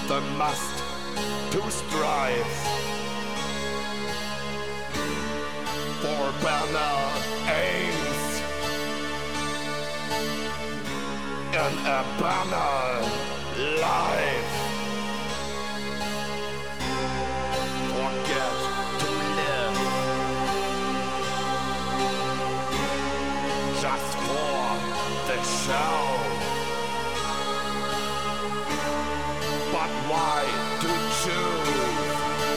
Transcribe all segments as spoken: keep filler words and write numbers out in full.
the must to strive for banner aims in a banner life. Forget to live just for the show. But why to choose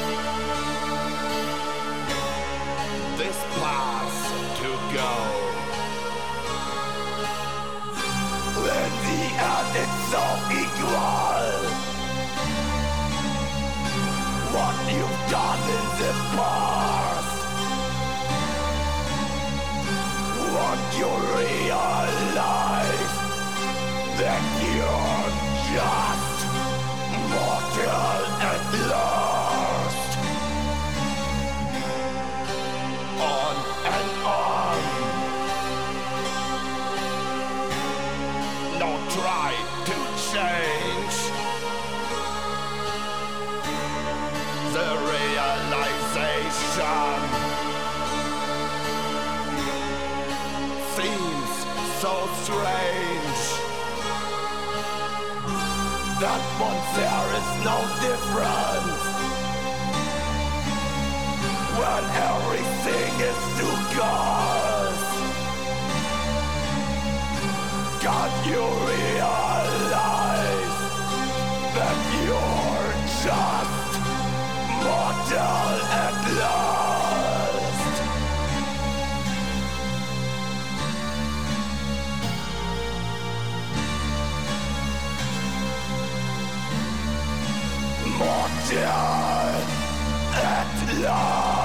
this path to go? In the end it's so equal. What you've done in the past, what you realize, that you're just mortal at last. On and on. No try to change the realization seems so strange that once there is no difference, when everything is to God, God, you realize that you're just mortal at last. Mortal at last.